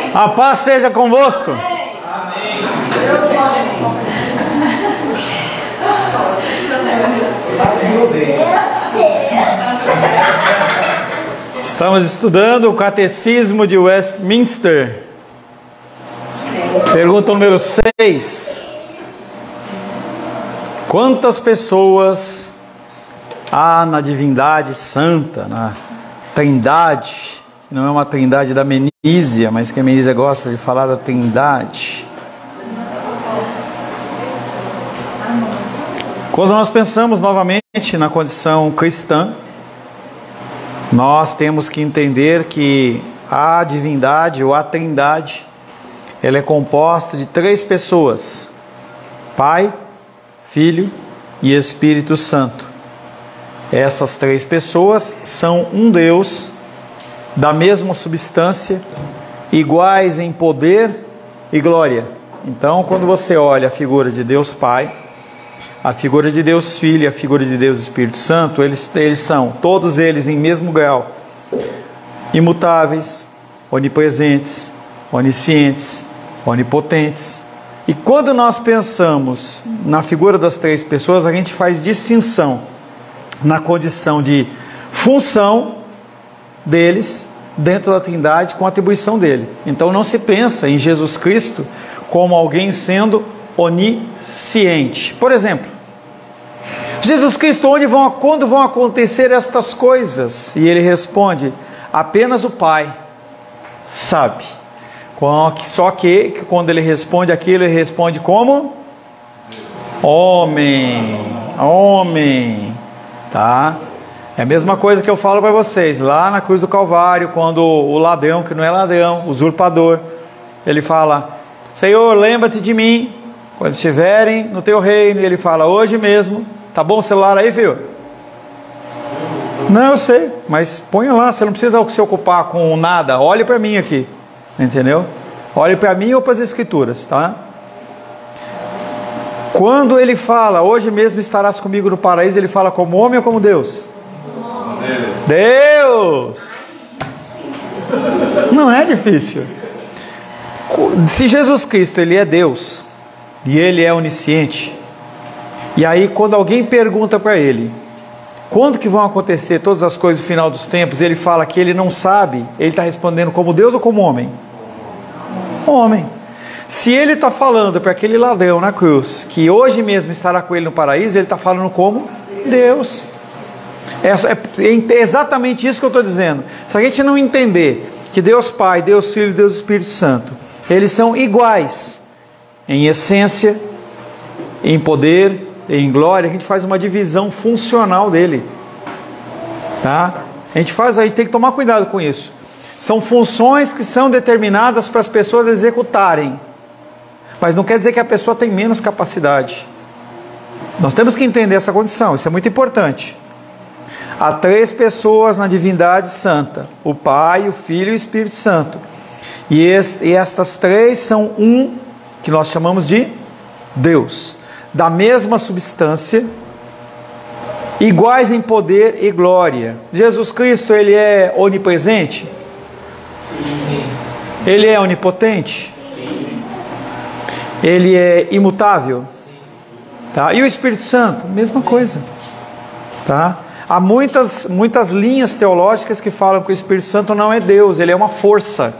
A paz seja convosco. Estamos estudando o Catecismo de Westminster. Pergunta número 6. Quantas pessoas há na divindade santa, na Trindade, que não é uma Trindade da Menísia, mas que a Menísia gosta de falar da Trindade? Quando nós pensamos novamente na condição cristã, nós temos que entender que a divindade ou a Trindade, ela é composta de 3 pessoas: Pai, Filho e Espírito Santo. Essas 3 pessoas são um Deus da mesma substância, iguais em poder e glória. Então, quando você olha a figura de Deus Pai, a figura de Deus Filho e a figura de Deus Espírito Santo, eles são, todos eles em mesmo grau, imutáveis, onipresentes, oniscientes, onipotentes. E quando nós pensamos na figura das 3 pessoas, a gente faz distinção na condição de função deles dentro da Trindade com a atribuição dele. Então não se pensa em Jesus Cristo como alguém sendo onisciente. Por exemplo, Jesus Cristo, quando vão acontecer estas coisas? E ele responde: apenas o Pai sabe. Só que quando ele responde aquilo, ele responde como? Homem. Tá? É a mesma coisa que eu falo para vocês lá na cruz do Calvário, quando o ladrão, que não é ladrão, o usurpador, ele fala: Senhor, lembra-te de mim quando estiverem no teu reino. E ele fala: hoje mesmo. Tá bom o celular aí, filho? Não, eu sei, mas ponha lá, você não precisa se ocupar com nada. Olhe para mim aqui, entendeu? Olhe para mim ou para as Escrituras, tá? Quando ele fala: hoje mesmo estarás comigo no paraíso, ele fala como homem ou como Deus? Deus! Não é difícil. Se Jesus Cristo, ele é Deus e ele é onisciente, e aí quando alguém pergunta para ele quando que vão acontecer todas as coisas no final dos tempos, ele fala que ele não sabe, ele está respondendo como Deus ou como homem? Homem. Se ele está falando para aquele ladrão na cruz que hoje mesmo estará com ele no paraíso, ele está falando como Deus. É exatamente isso que eu estou dizendo. Se a gente não entender que Deus Pai, Deus Filho e Deus Espírito Santo, eles são iguais em essência, em poder, em glória, a gente faz uma divisão funcional dele, tá? A gente tem que tomar cuidado com isso. São funções que são determinadas para as pessoas executarem, mas não quer dizer que a pessoa tem menos capacidade. Nós temos que entender essa condição, isso é muito importante. Há 3 pessoas na divindade santa: o Pai, o Filho e o Espírito Santo. E estas 3 são um que nós chamamos de Deus, da mesma substância, iguais em poder e glória. Jesus Cristo, ele é onipresente? Sim. Ele é onipotente? Sim. Ele é imutável? Sim. Tá? E o Espírito Santo? Mesma coisa. Tá? Há muitas linhas teológicas que falam que o Espírito Santo não é Deus, ele é uma força.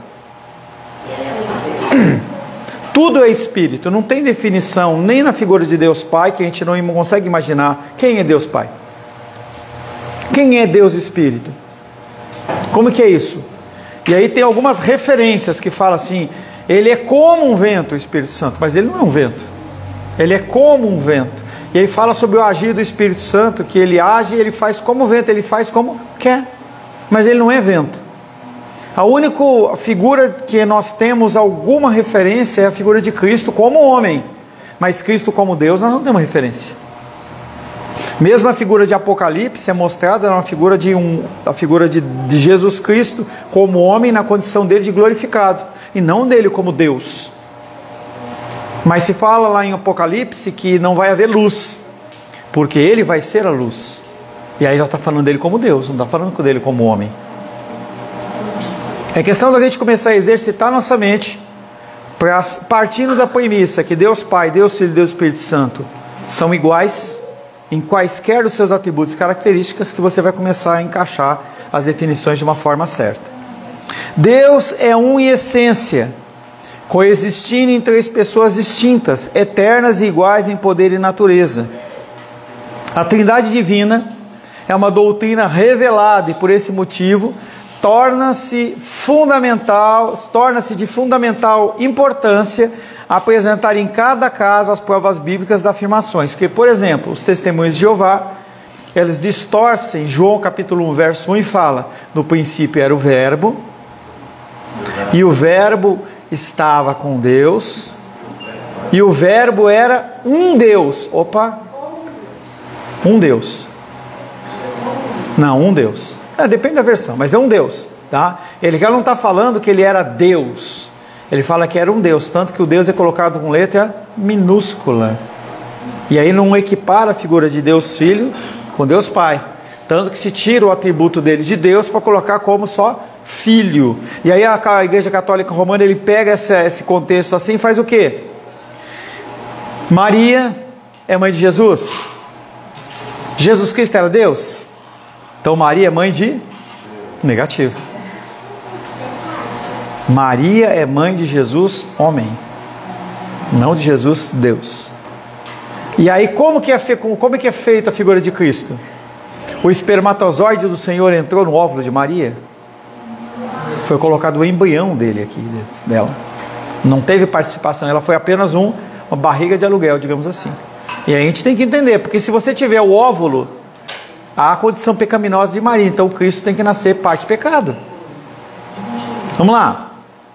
Tudo é Espírito, não tem definição nem na figura de Deus Pai, que a gente não consegue imaginar quem é Deus Pai. Quem é Deus Espírito? Como que é isso? E aí tem algumas referências que falam assim: ele é como um vento, o Espírito Santo, mas ele não é um vento, ele é como um vento. E aí fala sobre o agir do Espírito Santo, que ele age e ele faz como vento, ele faz como quer, mas ele não é vento. A única figura que nós temos alguma referência é a figura de Cristo como homem, mas Cristo como Deus nós não temos referência. Mesmo a figura de Apocalipse é mostrada na figura de Jesus Cristo como homem na condição dele de glorificado, e não dele como Deus. Mas se fala lá em Apocalipse que não vai haver luz, porque ele vai ser a luz. E aí já está falando dele como Deus, não está falando dele como homem. É questão da gente começar a exercitar nossa mente, partindo da premissa que Deus Pai, Deus Filho e Deus Espírito Santo são iguais em quaisquer dos seus atributos e características, que você vai começar a encaixar as definições de uma forma certa. Deus é um em essência, coexistindo em três pessoas distintas, eternas e iguais em poder e natureza. A Trindade Divina é uma doutrina revelada e, por esse motivo, torna-se de fundamental importância apresentar em cada caso as provas bíblicas das afirmações. Que, por exemplo, os testemunhos de Jeová, eles distorcem João capítulo 1, verso 1 e fala: no princípio era o Verbo, e o Verbo estava com Deus, e o Verbo era um Deus. Opa! Um Deus. Não, um Deus. Depende da versão, mas é um Deus, tá? Ele já não está falando que ele era Deus. Ele fala que era um Deus, tanto que o Deus é colocado com letra minúscula. E aí não equipara a figura de Deus Filho com Deus Pai. Tanto que se tira o atributo dele de Deus para colocar como só Filho. E aí a Igreja Católica Romana, ele pega esse contexto assim e faz o quê? Maria é mãe de Jesus. Jesus Cristo era Deus? Então Maria é mãe de... Negativo. Maria é mãe de Jesus, homem. Não de Jesus, Deus. E aí como que é feita a figura de Cristo? O espermatozoide do Senhor entrou no óvulo de Maria? Foi colocado o embrião dele aqui dentro dela. Não teve participação, ela foi apenas uma barriga de aluguel, digamos assim. E aí a gente tem que entender, porque se você tiver o óvulo, há a condição pecaminosa de Maria, então Cristo tem que nascer parte pecado. Vamos lá.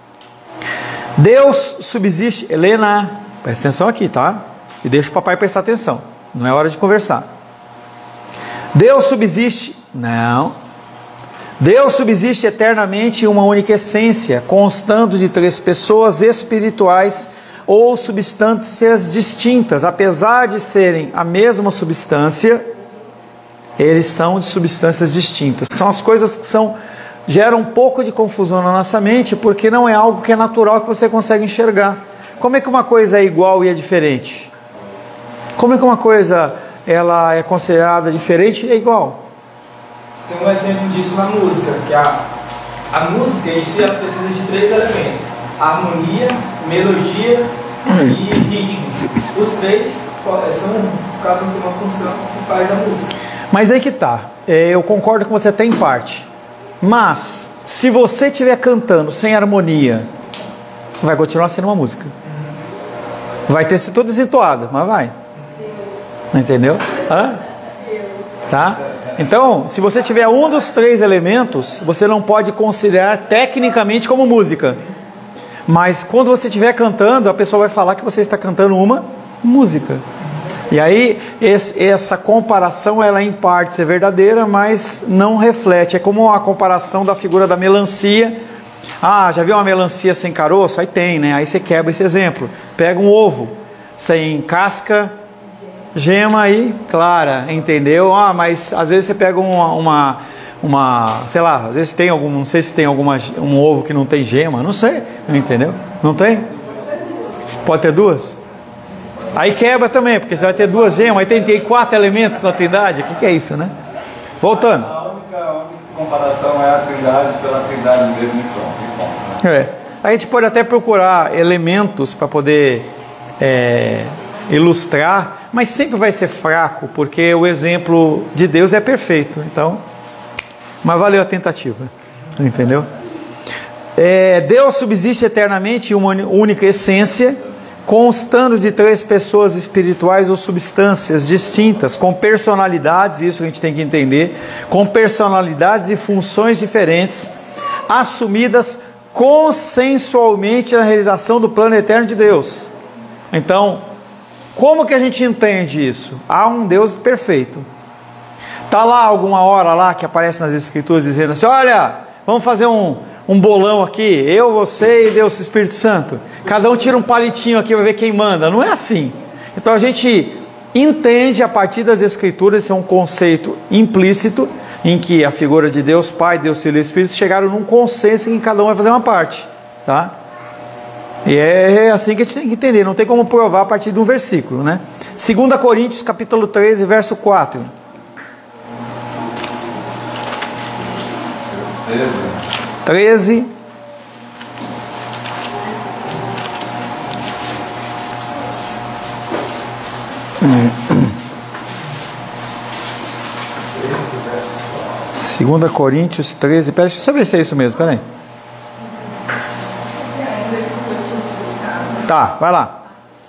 Deus subsiste... Helena, presta atenção aqui, tá? E deixa o papai prestar atenção. Não é hora de conversar. Deus subsiste... Não. Deus subsiste eternamente em uma única essência, constando de três pessoas espirituais ou substâncias distintas. Apesar de serem a mesma substância, eles são de substâncias distintas. São as coisas que geram um pouco de confusão na nossa mente, porque não é algo que é natural, que você consegue enxergar. Como é que uma coisa é igual e é diferente? Como é que uma coisa ela é considerada diferente e é igual? Tem um exemplo disso na música, que a música em si ela precisa de três elementos: harmonia, melodia e ritmo. Os três cada um tem uma função que faz a música. Mas aí que tá, eu concordo com você até em parte, mas se você estiver cantando sem harmonia, vai continuar sendo uma música. Vai ter sido todo desentoado, mas vai. Entendeu? Tá? Então, se você tiver um dos três elementos, você não pode considerar tecnicamente como música. Mas quando você estiver cantando, a pessoa vai falar que você está cantando uma música. E aí, essa comparação, ela em parte é verdadeira, mas não reflete. É como a comparação da figura da melancia. Ah, já viu uma melancia sem caroço? Aí tem, né? Aí você quebra esse exemplo. Pega um ovo sem casca, gema e clara, entendeu? Ah, mas às vezes você pega sei lá, às vezes tem algum, não sei se tem um ovo que não tem gema, não sei, entendeu? Não tem? Pode ter duas? Aí quebra também, porque você vai ter duas gemas, aí tem 4 elementos na Trindade. O que é isso, né? Voltando. A única comparação é a Trindade pela Trindade mesmo, e pronto, né? A gente pode até procurar elementos para poder ilustrar, mas sempre vai ser fraco, porque o exemplo de Deus é perfeito. Então, mas valeu a tentativa, entendeu? Deus subsiste eternamente em uma única essência, constando de três pessoas espirituais ou substâncias distintas, com personalidades, isso a gente tem que entender, com personalidades e funções diferentes, assumidas consensualmente na realização do plano eterno de Deus. Então, como que a gente entende isso? Há um Deus perfeito. Está lá alguma hora lá que aparece nas Escrituras dizendo assim: olha, vamos fazer um bolão aqui, eu, você e Deus Espírito Santo. Cada um tira um palitinho aqui para ver quem manda. Não é assim. Então a gente entende a partir das Escrituras, esse é um conceito implícito. em que a figura de Deus Pai, Deus Filho e Espírito chegaram num consenso em que cada um vai fazer uma parte, tá? E é assim que a gente tem que entender, não tem como provar a partir de um versículo, né? 2 Coríntios capítulo 13, verso 4. 13. Segunda Coríntios 13, deixa eu ver se é isso mesmo, peraí. Tá, vai lá.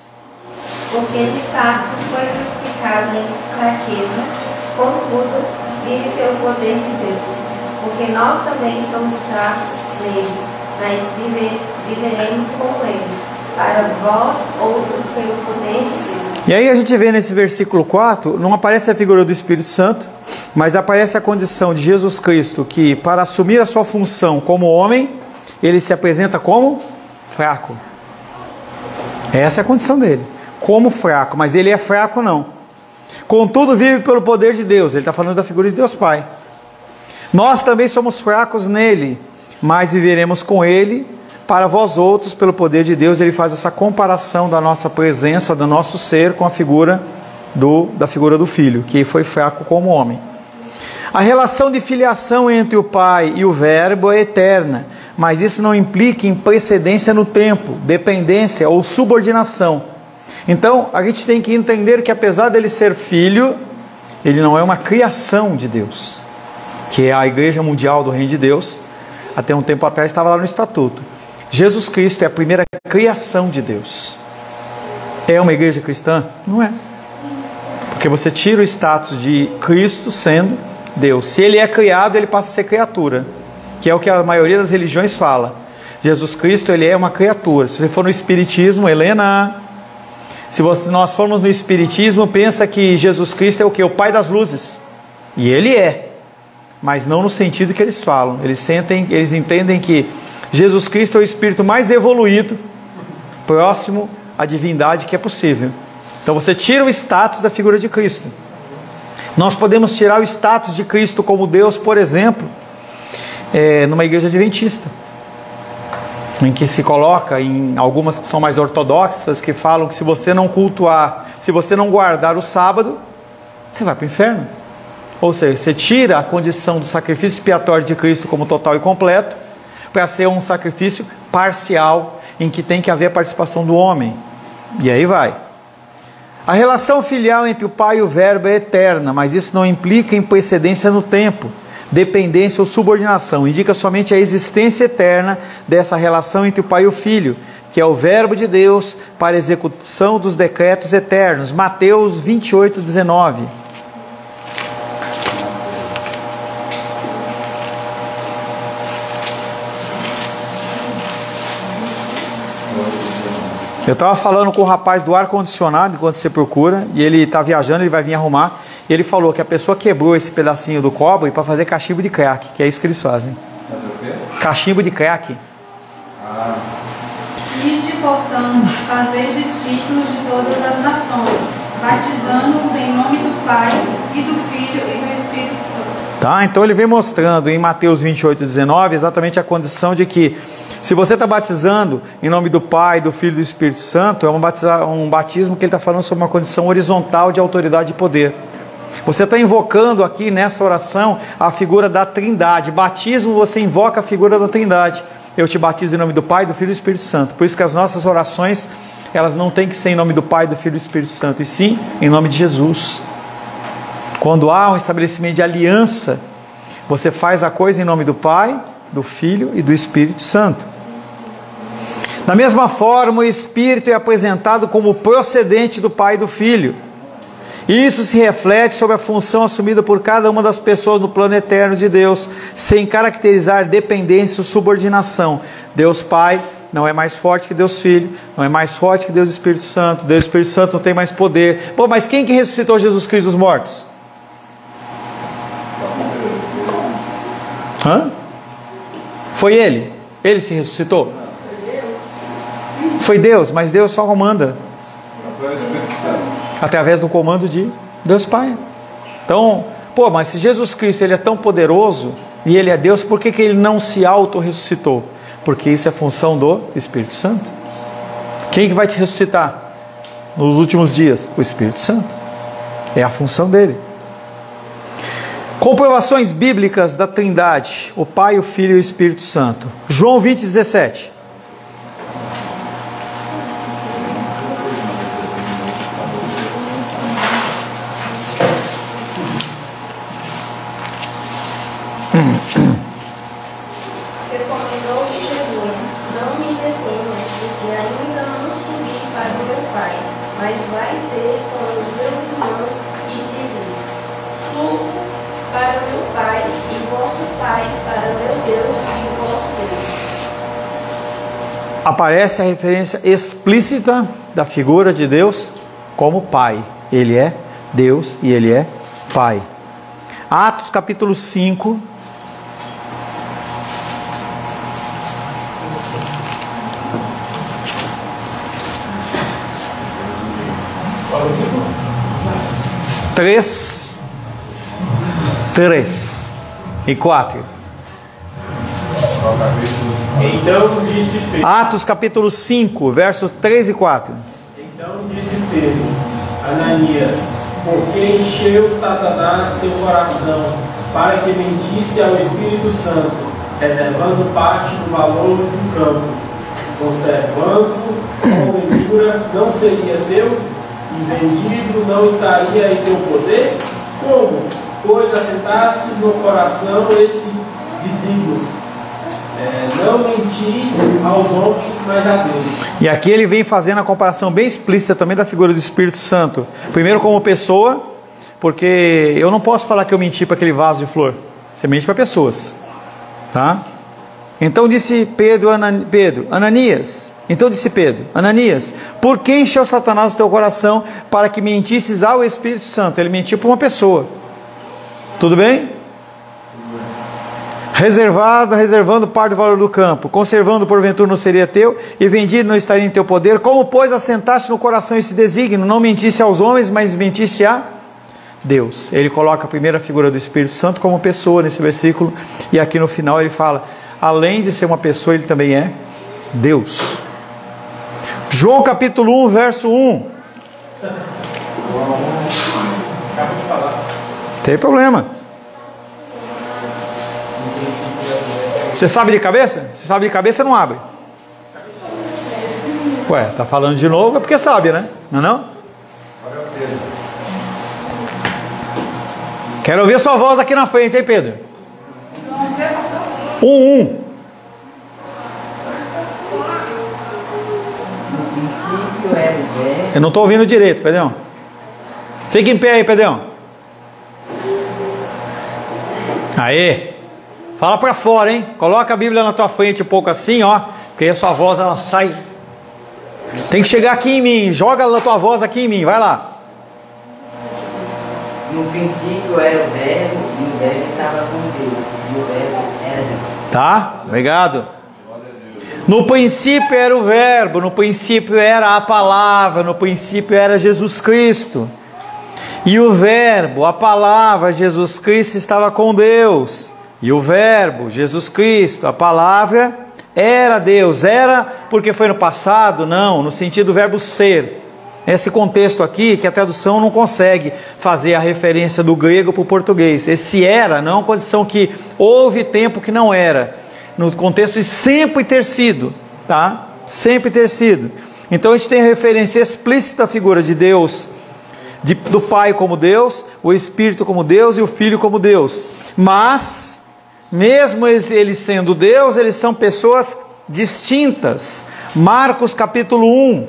Porque de fato foi crucificado em fraqueza, contudo vive pelo poder de Deus. Porque nós também somos fracos nele, mas viveremos com ele, para vós outros pelo poder de Deus. E aí a gente vê nesse versículo 4, não aparece a figura do Espírito Santo, mas aparece a condição de Jesus Cristo, que para assumir a sua função como homem, ele se apresenta como fraco. Essa é a condição dele, como fraco, mas ele é fraco não. Contudo vive pelo poder de Deus, ele está falando da figura de Deus Pai. Nós também somos fracos nele, mas viveremos com ele, para vós outros, pelo poder de Deus. Ele faz essa comparação da nossa presença, do nosso ser, com a figura da figura do Filho, que foi fraco como homem. A relação de filiação entre o Pai e o Verbo é eterna, mas isso não implica em precedência no tempo, dependência ou subordinação. Então, a gente tem que entender que apesar dele ser filho, ele não é uma criação de Deus, que é a Igreja Mundial do Reino de Deus. Até um tempo atrás estava lá no Estatuto. Jesus Cristo é a primeira criação de Deus. É uma igreja cristã? Não é. Porque você tira o status de Cristo sendo Deus. Se ele é criado, ele passa a ser criatura, que é o que a maioria das religiões fala. Jesus Cristo, ele é uma criatura. Se você for no Espiritismo, Helena, se nós formos no Espiritismo, pensa que Jesus Cristo é o quê? O Pai das luzes. E ele é, mas não no sentido que eles falam. Eles entendem que Jesus Cristo é o espírito mais evoluído, próximo à divindade que é possível. Então você tira o status da figura de Cristo. Nós podemos tirar o status de Cristo como Deus, por exemplo, numa igreja adventista, em que se coloca, em algumas que são mais ortodoxas, que falam que se você não cultuar, se você não guardar o sábado, você vai para o inferno. Ou seja, você tira a condição do sacrifício expiatório de Cristo como total e completo, para ser um sacrifício parcial, em que tem que haver a participação do homem. E aí vai. A relação filial entre o Pai e o Verbo é eterna, mas isso não implica em precedência no tempo, dependência ou subordinação. Indica somente a existência eterna dessa relação entre o Pai e o Filho, que é o Verbo de Deus para a execução dos decretos eternos. Mateus 28, 19. Eu estava falando com o rapaz do ar-condicionado, enquanto você procura, e ele está viajando, ele vai vir arrumar, e ele falou que a pessoa quebrou esse pedacinho do cobre para fazer cachimbo de crack, que é isso que eles fazem. Cachimbo de crack. Ide, portanto, fazer discípulos de todas as nações, batizando-os em nome do Pai, e do Filho, e do Espírito Santo. Tá, então ele vem mostrando em Mateus 28, 19, exatamente a condição de que, se você está batizando em nome do Pai, do Filho e do Espírito Santo, é um batismo que ele está falando sobre uma condição horizontal de autoridade e poder. Você está invocando aqui nessa oração a figura da Trindade. Batismo, você invoca a figura da Trindade. Eu te batizo em nome do Pai, do Filho e do Espírito Santo. Por isso que as nossas orações, elas não têm que ser em nome do Pai, do Filho e do Espírito Santo, e sim em nome de Jesus. Quando há um estabelecimento de aliança, você faz a coisa em nome do Pai, do Filho e do Espírito Santo. Da mesma forma, o Espírito é apresentado como procedente do Pai e do Filho. E isso se reflete sobre a função assumida por cada uma das pessoas no plano eterno de Deus, sem caracterizar dependência ou subordinação. Deus Pai não é mais forte que Deus Filho, não é mais forte que Deus Espírito Santo. Deus Espírito Santo não tem mais poder. Pô, mas quem que ressuscitou Jesus Cristo dos mortos? Foi ele? Ele se ressuscitou? Foi Deus, mas Deus só comanda através do comando de Deus Pai. Então, pô, mas se Jesus Cristo ele é tão poderoso e ele é Deus, por que ele não se auto-ressuscitou? Porque isso é função do Espírito Santo. Quem que vai te ressuscitar nos últimos dias? O Espírito Santo. É a função dele. Comprovações bíblicas da Trindade, o Pai, o Filho e o Espírito Santo. João 20:17. Recomendou-lhe Jesus: não me detenhas, porque ainda não subi para o meu Pai, mas vai ter com os meus irmãos e dizes: subo para o meu Pai e vosso Pai, para o meu Deus e o vosso Deus. Aparece a referência explícita da figura de Deus como Pai. Ele é Deus e Ele é Pai. Atos capítulo 5. Três e 4. Então disse Pedro. Atos capítulo 5, versos 3 e 4. Então disse Pedro: Ananias, por que encheu Satanás teu coração para que mentisse ao Espírito Santo, reservando parte do valor do campo, conservando, porventura não seria teu, e vendido não estaria em teu poder? Como? Pois assentastes no coração este desígnio, não mentis aos homens, mas a Deus. E aqui ele vem fazendo a comparação bem explícita também da figura do Espírito Santo. Primeiro como pessoa, porque eu não posso falar que eu menti para aquele vaso de flor. Você mente para pessoas, tá? Então disse Pedro, Ananias. Então disse Pedro, Ananias, por que encheu Satanás o teu coração para que mentisses ao Espírito Santo? Ele mentiu para uma pessoa. Tudo bem? Reservando parte do valor do campo, conservando porventura não seria teu, e vendido não estaria em teu poder. Como, pois, assentaste no coração esse desígnio? Não mentisse aos homens, mas mentisse a Deus. Ele coloca a primeira figura do Espírito Santo como pessoa nesse versículo, e aqui no final ele fala, além de ser uma pessoa, ele também é Deus. João capítulo 1, verso 1. Tem problema. Você sabe de cabeça? Se sabe de cabeça, não abre. Ué, tá falando de novo, é porque sabe, né? Não é não? Quero ouvir sua voz aqui na frente, hein, Pedro? 1. Eu não estou ouvindo direito, Pedrão. Fica em pé aí, Pedrão. Aê. Fala para fora, hein? Coloca a Bíblia na tua frente um pouco assim, ó. Porque aí a sua voz, ela sai. Tem que chegar aqui em mim. Joga a tua voz aqui em mim. Vai lá. No princípio era o verbo, e o verbo estava com Deus, e o verbo era Deus. Tá? Obrigado. No princípio era o verbo, no princípio era a palavra, no princípio era Jesus Cristo. E o verbo, a palavra, Jesus Cristo estava com Deus. E o verbo, Jesus Cristo, a palavra, era Deus. Era porque foi no passado? Não, no sentido do verbo ser. Esse contexto aqui, que a tradução não consegue fazer a referência do grego para o português. Esse era, não é uma condição que houve tempo que não era. No contexto de sempre ter sido, tá? Sempre ter sido. Então a gente tem a referência explícita da figura de Deus, do Pai como Deus, o Espírito como Deus e o Filho como Deus. Mas, mesmo eles sendo Deus, eles são pessoas distintas. Marcos capítulo 1.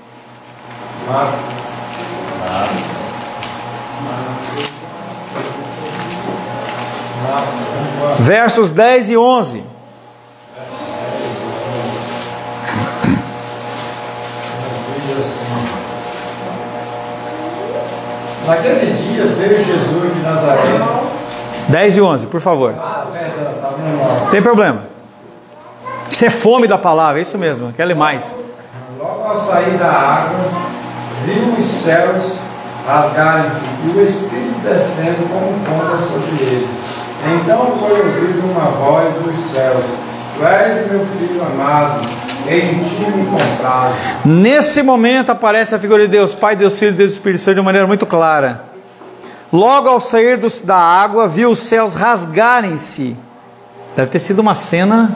Versos 10 e 11. Naqueles dias veio Jesus de Nazaré. 10 e 11, por favor. Tem problema. Isso é fome da palavra, é isso mesmo, quer ler mais. Logo ao sair da água, viu os céus rasgarem-se, e o Espírito descendo como ponta sobre ele. Então foi ouvida uma voz dos céus: Tu és o meu filho amado, em ti me comprazo. Nesse momento aparece a figura de Deus Pai, Deus Filho e Deus Espírito Santo de uma maneira muito clara. Logo ao sair da água, viu os céus rasgarem-se. Deve ter sido uma cena...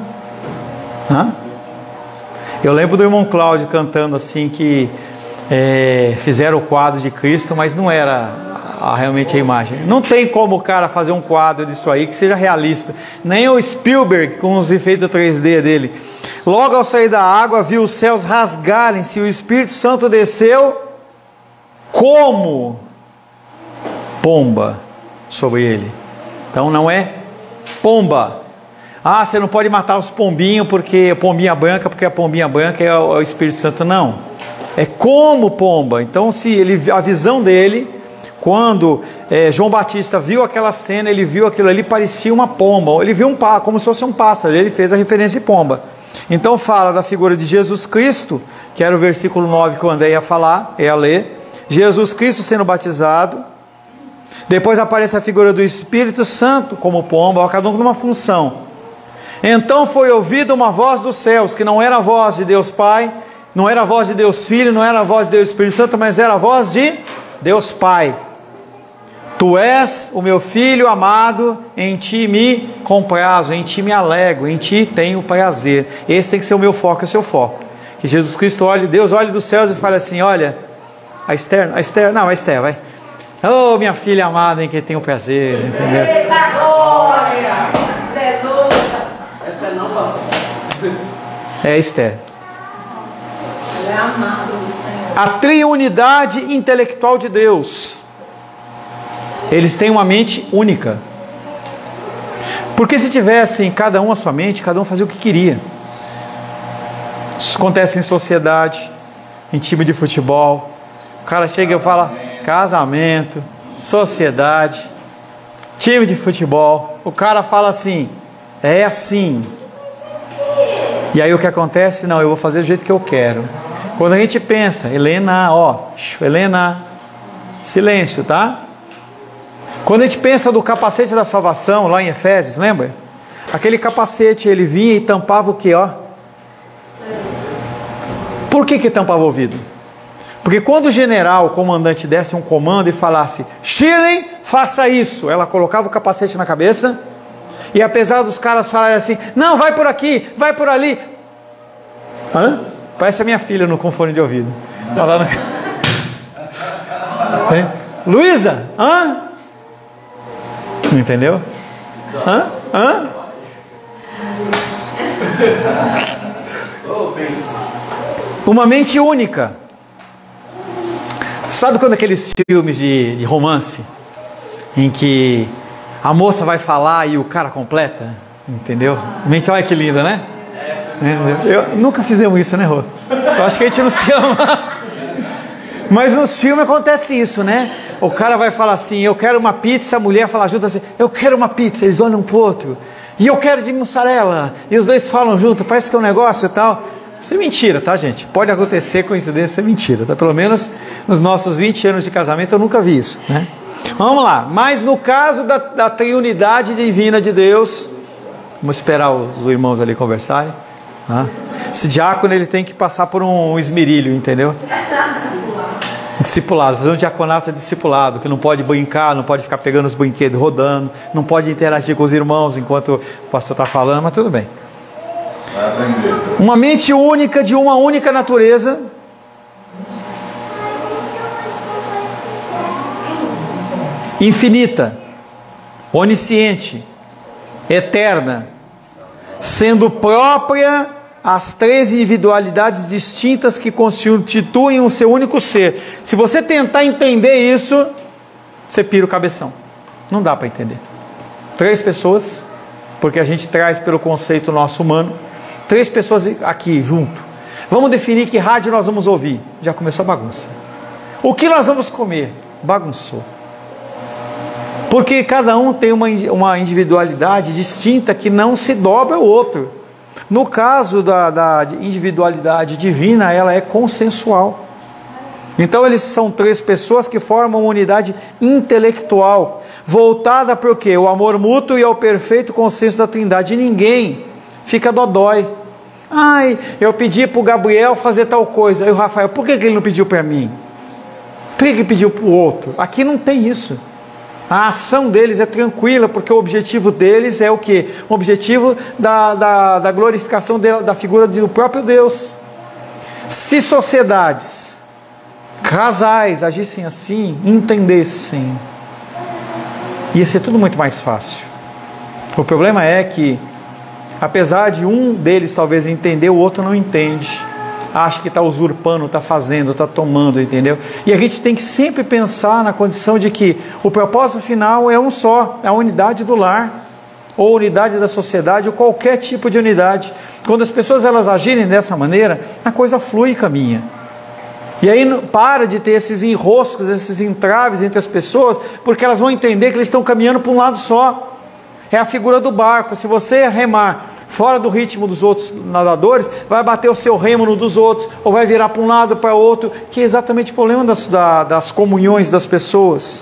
Eu lembro do irmão Cláudio cantando assim que fizeram o quadro de Cristo, mas não era realmente a imagem. Não tem como o cara fazer um quadro disso aí que seja realista. Nem o Spielberg com os efeitos 3D dele. Logo ao sair da água, viu os céus rasgarem-se e o Espírito Santo desceu como pomba sobre ele. Então não é pomba. Você não pode matar os pombinhos porque a pombinha branca é o Espírito Santo. Não. É como pomba. Então a visão dele, quando João Batista viu aquela cena, ele viu aquilo ali, parecia uma pomba. Ele viu como se fosse um pássaro. Ele fez a referência de pomba. Então fala da figura de Jesus Cristo, que era o versículo 9 que o André ia ler. Jesus Cristo sendo batizado. Depois aparece a figura do Espírito Santo como pomba, cada um com uma função. Então foi ouvida uma voz dos céus, que não era a voz de Deus Pai, não era a voz de Deus Filho, não era a voz de Deus Espírito Santo, mas era a voz de Deus Pai. Tu és o meu filho amado, em ti me comprazo, em ti me alegro, em ti tenho prazer. Esse tem que ser o meu foco, é o seu foco. Que Jesus Cristo olhe, Deus olhe dos céus e fale assim: olha, a Esther vai. Oh, minha filha amada, em quem tenho prazer, entendeu? Eita glória! Aleluia! Esther não, pastor. É Esther. Ela é amada do Senhor. A triunidade intelectual de Deus. Eles têm uma mente única. Porque se tivessem cada um a sua mente, cada um fazia o que queria. Isso acontece em sociedade, em time de futebol. O cara chega e fala: casamento, sociedade, time de futebol. O cara fala assim: é assim. E aí o que acontece? Não, eu vou fazer do jeito que eu quero. Quando a gente pensa, Helena, Helena, silêncio, tá? Quando a gente pensa do capacete da salvação, lá em Efésios, lembra? Aquele capacete, ele vinha e tampava o quê, Por que tampava o ouvido? Porque quando o general, o comandante, desse um comando e falasse: Schilling, faça isso, ela colocava o capacete na cabeça, e apesar dos caras falarem assim: não, vai por aqui, vai por ali. Parece a minha filha no com fone de ouvido. Luísa, entendeu? Uma mente única. Sabe quando aqueles filmes de romance em que a moça vai falar e o cara completa? Entendeu? Mente, olha que linda, né? Eu nunca fizemos isso, né, Rô? Eu acho que a gente não se ama. Mas nos filmes acontece isso, né? O cara vai falar assim: eu quero uma pizza, a mulher fala junto assim: eu quero uma pizza. Eles olham um pro outro: e eu quero de mussarela. E os dois falam junto, parece que é um negócio e tal. Isso é mentira, tá, gente? Pode acontecer, coincidência, é mentira, tá? Pelo menos nos nossos 20 anos de casamento eu nunca vi isso, né? Vamos lá. Mas no caso da triunidade divina de Deus, vamos esperar os irmãos ali conversarem. Esse diácono, ele tem que passar por um esmerilho, entendeu? Discipulado, fazer um diaconato discipulado, que não pode brincar, não pode ficar pegando os brinquedos rodando, não pode interagir com os irmãos enquanto o pastor está falando, mas tudo bem. Uma mente única, de uma única natureza, infinita, onisciente, eterna, sendo própria as três individualidades distintas que constituem o seu único ser. Se você tentar entender isso, você pira o cabeção. Não dá para entender. 3 pessoas, porque a gente traz pelo conceito nosso humano, 3 pessoas aqui junto. Vamos definir que rádio nós vamos ouvir. Já começou a bagunça. O que nós vamos comer? Bagunçou. Porque cada um tem uma individualidade distinta que não se dobra ao outro. No caso da individualidade divina, ela é consensual. Então eles são três pessoas que formam uma unidade intelectual, voltada para o quê? O amor mútuo e ao perfeito consenso da Trindade. E ninguém fica dodói. Ai, eu pedi para o Gabriel fazer tal coisa. Aí o Rafael, por que ele não pediu para mim? Por que ele pediu para o outro? Aqui não tem isso. A ação deles é tranquila, porque o objetivo deles é o quê? O objetivo da glorificação da figura do próprio Deus. Se sociedades, casais agissem assim, entendessem, ia ser tudo muito mais fácil. O problema é que, apesar de um deles talvez entender, o outro não entende. Acha que está usurpando, está fazendo, está tomando, entendeu? E a gente tem que sempre pensar na condição de que o propósito final é um só, é a unidade do lar, ou unidade da sociedade, ou qualquer tipo de unidade. Quando as pessoas elas agirem dessa maneira, a coisa flui e caminha. E aí para de ter esses enroscos, esses entraves entre as pessoas, porque elas vão entender que eles estão caminhando para um lado só. É a figura do barco. Se você remar fora do ritmo dos outros nadadores, vai bater o seu remo no dos outros, ou vai virar para um lado para o outro, que é exatamente o problema das comunhões das pessoas.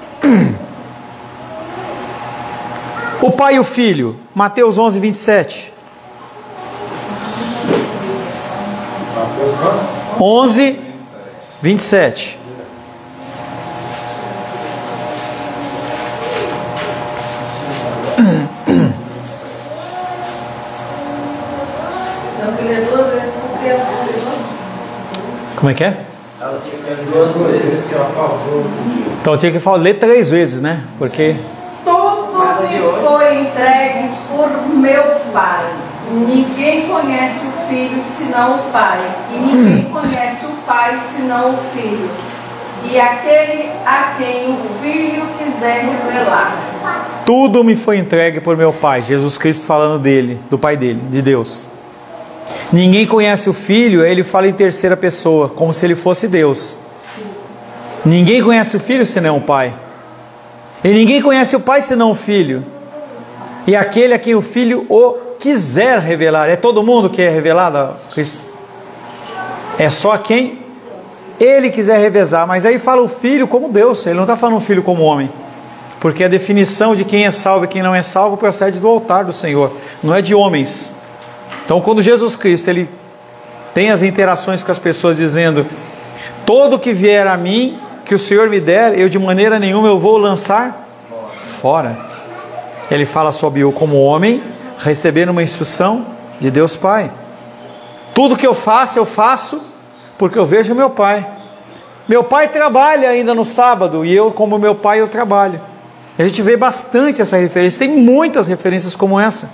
O pai e o filho, Mateus 11, 27. 11, 27. Como é que é? Então tinha que ler 3 vezes, né? Porque tudo me foi entregue por meu Pai. Ninguém conhece o Filho senão o Pai, e ninguém conhece o Pai senão o Filho, e aquele a quem o Filho quiser revelar. Tudo me foi entregue por meu Pai. Jesus Cristo falando dele, do Pai dele, de Deus. Ninguém conhece o Filho, ele fala em terceira pessoa, como se ele fosse Deus. Ninguém conhece o Filho senão o Pai. E ninguém conhece o Pai senão o Filho. E aquele a quem o Filho o quiser revelar. É todo mundo que é revelado a Cristo? É só a quem ele quiser revelar. Mas aí fala o Filho como Deus. Ele não está falando o Filho como homem. Porque a definição de quem é salvo e quem não é salvo procede do altar do Senhor. Não é de homens. Então quando Jesus Cristo ele tem as interações com as pessoas dizendo: todo que vier a mim, que o Senhor me der, eu de maneira nenhuma eu vou lançar fora. Ele fala sobre eu como homem, recebendo uma instrução de Deus Pai. Tudo que eu faço porque eu vejo meu Pai. Meu Pai trabalha ainda no sábado, e eu como meu Pai eu trabalho. A gente vê bastante essa referência, tem muitas referências como essa.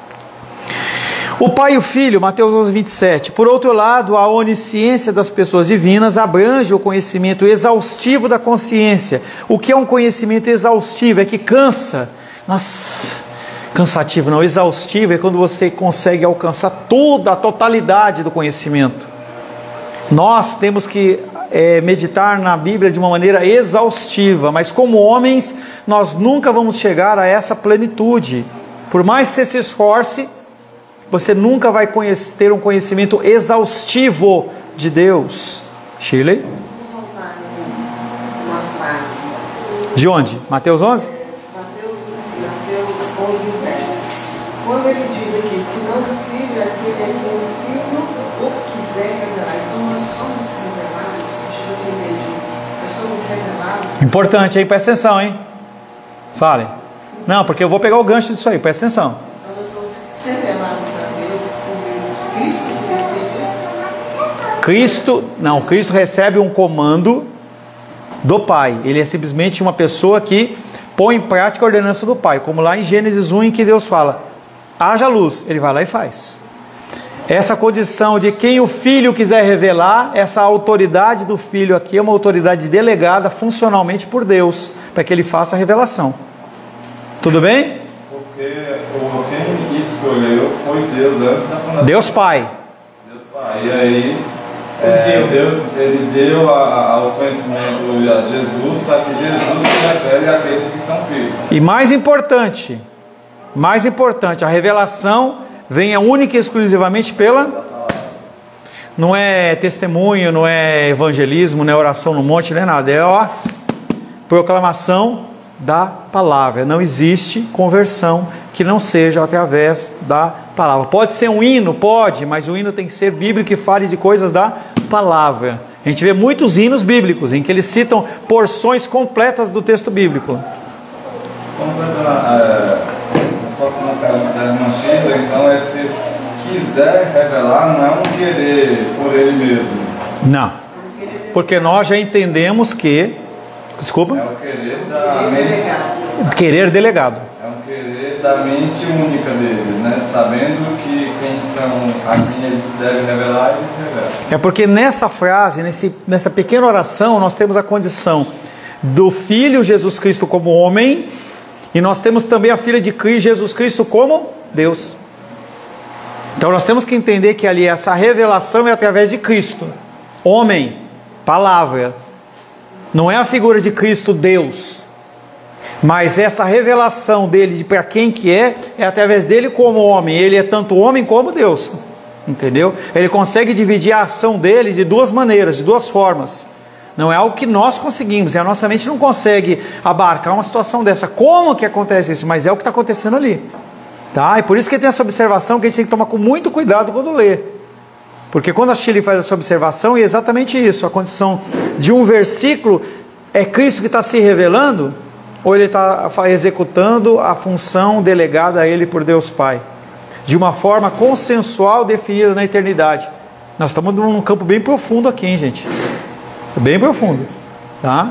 O Pai e o Filho, Mateus 11, 27. Por outro lado, a onisciência das pessoas divinas abrange o conhecimento exaustivo da consciência. O que é um conhecimento exaustivo? É que cansa. Nossa, cansativo não, exaustivo é quando você consegue alcançar toda a totalidade do conhecimento. Nós temos que meditar na Bíblia de uma maneira exaustiva, mas como homens, nós nunca vamos chegar a essa plenitude. Por mais que você se esforce, você nunca vai ter um conhecimento exaustivo de Deus. Shirley? Vamos voltar uma frase. De onde? Mateus 11? Mateus 11, 27. Quando ele diz aqui, senão o Filho é aquele a quem o Filho o quiser revelar. Então nós somos revelados. Deixa eu ver se eu entendi. Nós somos revelados. Importante, hein? Presta atenção, hein? Fale. Não, porque eu vou pegar o gancho disso aí, presta atenção. Então nós somos revelados a Deus por meio de Cristo que decide isso. Cristo recebe um comando do Pai. Ele é simplesmente uma pessoa que põe em prática a ordenança do Pai, como lá em Gênesis 1, em que Deus fala: haja luz, ele vai lá e faz. Essa condição de quem o Filho quiser revelar, essa autoridade do Filho aqui é uma autoridade delegada funcionalmente por Deus, para que ele faça a revelação. Tudo bem? Porque quem escolheu foi Deus antes da fundação. Deus Pai. Deus Pai. E aí, Deus, ele deu ao conhecimento a Jesus, para que Jesus se revele àqueles que são filhos. E mais importante, a revelação venha única e exclusivamente pela... não é testemunho, não é evangelismo, não é oração no monte, não é nada. É proclamação da palavra. Não existe conversão que não seja através da palavra. Pode ser um hino? Pode, mas o hino tem que ser bíblico e fale de coisas da palavra. A gente vê muitos hinos bíblicos em que eles citam porções completas do texto bíblico. Então, esse quiser revelar não é um querer por ele mesmo. Não, porque nós já entendemos que, desculpa, é o querer da mente, querer delegado. É um querer da mente única dele, né? Sabendo que quem são, a quem ele se deve revelar, ele se revela. É porque nessa frase, nessa pequena oração, nós temos a condição do Filho Jesus Cristo como homem, e nós temos também a filha de Cristo, Jesus Cristo, como Deus. Então nós temos que entender que ali essa revelação é através de Cristo, homem, palavra. Não é a figura de Cristo, Deus. Mas essa revelação dele para quem que é através dele como homem. Ele é tanto homem como Deus. Entendeu? Ele consegue dividir a ação dele de duas maneiras, de duas formas. Não é algo que nós conseguimos, a nossa mente não consegue abarcar uma situação dessa. Como que acontece isso? Mas é o que está acontecendo ali. Tá? E por isso que tem essa observação que a gente tem que tomar com muito cuidado quando lê. Porque quando a Shirley faz essa observação, é exatamente isso. A condição de um versículo, é Cristo que está se revelando, ou ele está executando a função delegada a ele por Deus Pai, de uma forma consensual definida na eternidade. Nós estamos num campo bem profundo aqui, hein, gente? Bem profundo, tá?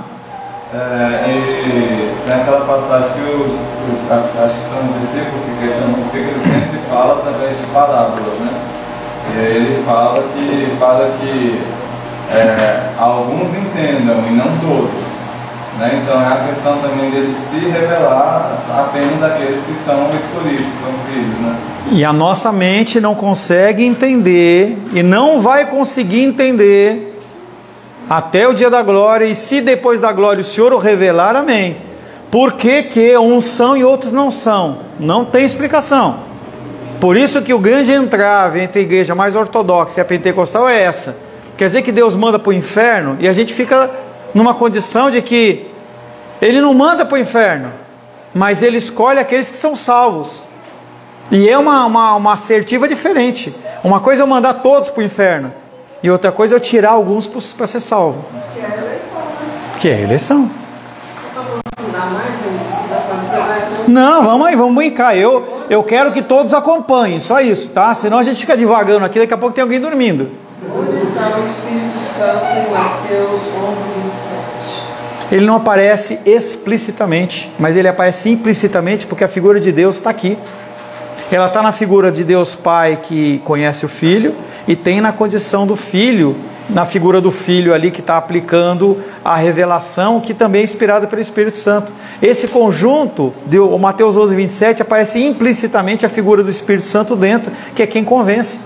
E naquela passagem que acho que são os discípulos que questionam porque ele sempre fala através de parábolas, né? E aí ele fala que para que alguns entendam e não todos, né? Então é a questão também dele se revelar apenas àqueles que são escolhidos, que são filhos, né? E a nossa mente não consegue entender e não vai conseguir entender até o dia da glória, e se depois da glória o Senhor o revelar, amém. Por que uns são e outros não são? Não tem explicação. Por isso que o grande entrave entre a igreja mais ortodoxa e a pentecostal é essa. Quer dizer que Deus manda para o inferno e a gente fica numa condição de que Ele não manda para o inferno, mas Ele escolhe aqueles que são salvos. E é uma assertiva diferente. Uma coisa é eu mandar todos para o inferno, e outra coisa é eu tirar alguns para ser salvo. Que é a eleição, né? Que é a eleição. Não dá mais isso, dá para você. Não, vamos aí, vamos brincar. Eu quero que todos acompanhem, só isso, tá? Senão a gente fica divagando aqui, daqui a pouco tem alguém dormindo. Onde está o Espírito Santo em Mateus 11:27? Ele não aparece explicitamente, mas ele aparece implicitamente, porque a figura de Deus está aqui. Ela está na figura de Deus Pai, que conhece o Filho, e tem na condição do Filho, na figura do Filho ali, que está aplicando a revelação, que também é inspirada pelo Espírito Santo. Esse conjunto, de Mateus 11:27, aparece implicitamente a figura do Espírito Santo dentro, que é quem convence.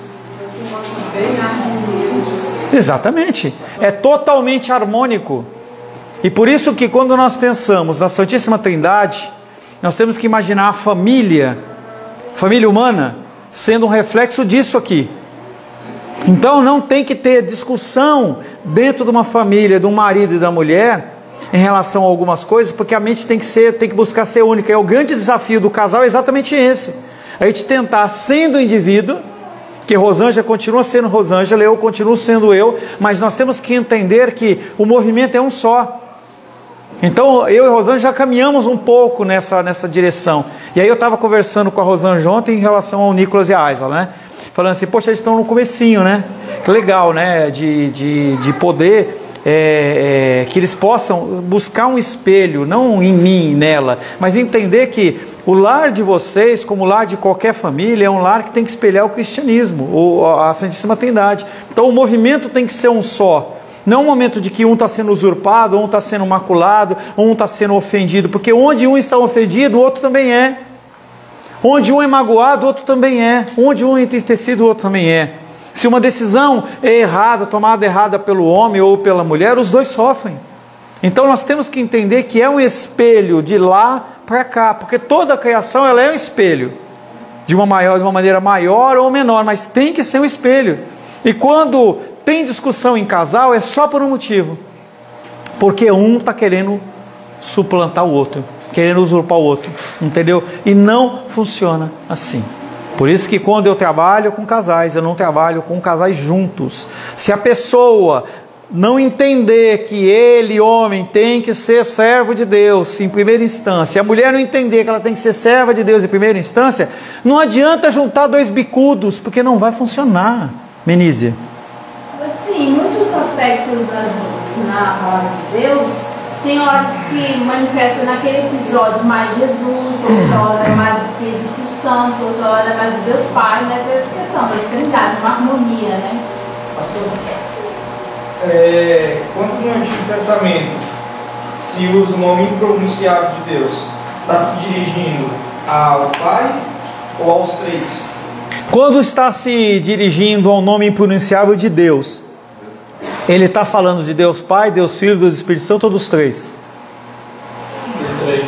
Exatamente, é totalmente harmônico. E por isso que quando nós pensamos na Santíssima Trindade, nós temos que imaginar a família humana sendo um reflexo disso aqui. Então não tem que ter discussão dentro de uma família, do marido e da mulher, em relação a algumas coisas, porque a mente tem que buscar ser única. E o grande desafio do casal é exatamente esse: a gente tentar, sendo o indivíduo, que Rosângela continua sendo Rosângela, eu continuo sendo eu, mas nós temos que entender que o movimento é um só. Então eu e Rosângela já caminhamos um pouco nessa direção. E aí eu estava conversando com a Rosângela ontem em relação ao Nicolas e a Aisla, né? Falando assim, poxa, eles estão no comecinho, né? Que legal, né? De poder que eles possam buscar um espelho, não em mim, nela, mas entender que o lar de vocês, como o lar de qualquer família, é um lar que tem que espelhar o cristianismo, ou a Santíssima Trindade. Então o movimento tem que ser um só. Não é um momento de que um está sendo usurpado, um está sendo maculado, um está sendo ofendido, porque onde um está ofendido, o outro também é. Onde um é magoado, o outro também é. Onde um é entristecido, o outro também é. Se uma decisão é errada, tomada errada pelo homem ou pela mulher, os dois sofrem. Então nós temos que entender que é um espelho de lá para cá, porque toda a criação ela é um espelho, de uma maneira maior ou menor, mas tem que ser um espelho. E quando tem discussão em casal, é só por um motivo. Porque um está querendo suplantar o outro, querendo usurpar o outro, entendeu? E não funciona assim. Por isso que quando eu trabalho com casais, eu não trabalho com casais juntos. Se a pessoa não entender que ele, homem, tem que ser servo de Deus em primeira instância, a mulher não entender que ela tem que ser serva de Deus em primeira instância, não adianta juntar dois bicudos, porque não vai funcionar. Menízia. Assim, muitos aspectos na palavra de Deus, tem horas que manifesta naquele episódio mais Jesus, outra hora mais Espírito Santo, outra hora mais Deus Pai, mas essa questão da Trindade, uma harmonia, né? Pastor, quando no Antigo Testamento se usa o nome impronunciável de Deus, está se dirigindo ao Pai ou aos três? Quando está se dirigindo ao nome impronunciável de Deus, ele está falando de Deus Pai, Deus Filho, Deus Espírito Santo ou dos três? Dos três.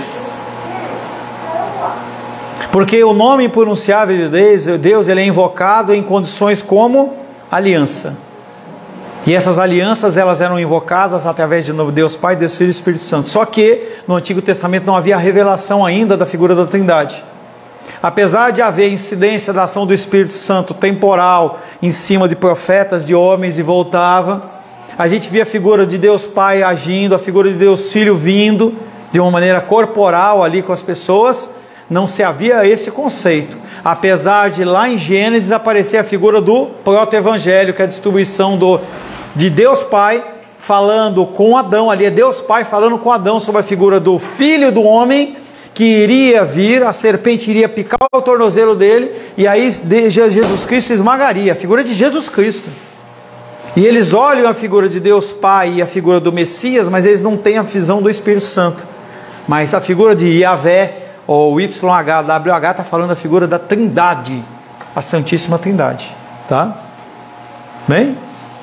Porque o nome impronunciável de Deus, ele é invocado em condições como aliança. E essas alianças, elas eram invocadas através de Deus Pai, Deus Filho e Espírito Santo. Só que no Antigo Testamento não havia revelação ainda da figura da Trindade. Apesar de haver incidência da ação do Espírito Santo temporal em cima de profetas, de homens, e voltava, a gente via a figura de Deus Pai agindo, a figura de Deus Filho vindo de uma maneira corporal ali com as pessoas. Não se havia esse conceito, apesar de lá em Gênesis aparecer a figura do proto-evangelho, que é a distribuição de Deus Pai falando com Adão, ali é Deus Pai falando com Adão sobre a figura do Filho do homem, que iria vir, a serpente iria picar o tornozelo dele, e aí Jesus Cristo esmagaria, a figura de Jesus Cristo. E eles olham a figura de Deus Pai e a figura do Messias, mas eles não têm a visão do Espírito Santo. Mas a figura de Yahvé, ou YHWH, está falando da figura da Trindade, a Santíssima Trindade. Tá? Bem?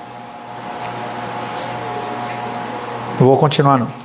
Não vou continuar não.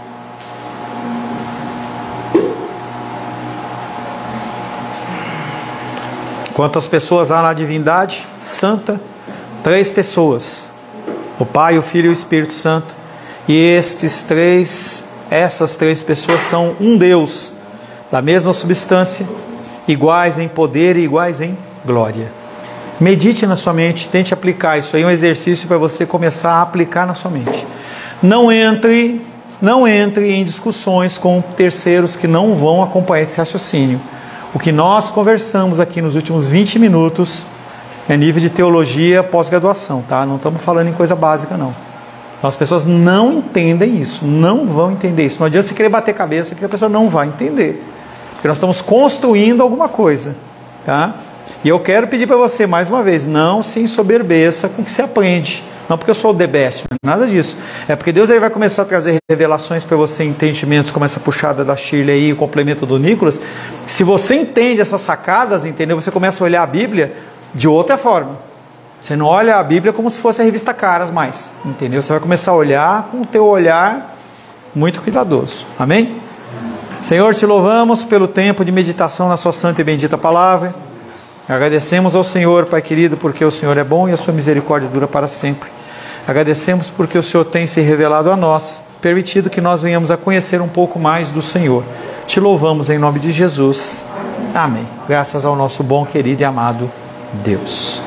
Quantas pessoas há na divindade santa? 3 pessoas. O Pai, o Filho e o Espírito Santo. E essas três pessoas são um Deus, da mesma substância, iguais em poder e iguais em glória. Medite na sua mente, tente aplicar isso aí, é um exercício para você começar a aplicar na sua mente. Não entre em discussões com terceiros que não vão acompanhar esse raciocínio. O que nós conversamos aqui nos últimos 20 minutos é nível de teologia pós-graduação, tá? Não estamos falando em coisa básica, não. Então, as pessoas não entendem isso, não vão entender isso. Não adianta você querer bater cabeça que a pessoa não vai entender. Porque nós estamos construindo alguma coisa, tá? E eu quero pedir para você, mais uma vez, não se ensoberbeça com o que você aprende. Não porque eu sou o the best, nada disso. É porque Deus ele vai começar a trazer revelações para você, entendimentos como essa puxada da Shirley aí, o complemento do Nicolas. Se você entende essas sacadas, entendeu? Você começa a olhar a Bíblia de outra forma. Você não olha a Bíblia como se fosse a revista Caras mais, entendeu? Você vai começar a olhar com o teu olhar muito cuidadoso. Amém? Senhor, te louvamos pelo tempo de meditação na sua santa e bendita palavra. Agradecemos ao Senhor, Pai querido, porque o Senhor é bom e a sua misericórdia dura para sempre. Agradecemos porque o Senhor tem se revelado a nós, permitido que nós venhamos a conhecer um pouco mais do Senhor. Te louvamos em nome de Jesus. Amém. Graças ao nosso bom, querido e amado Deus.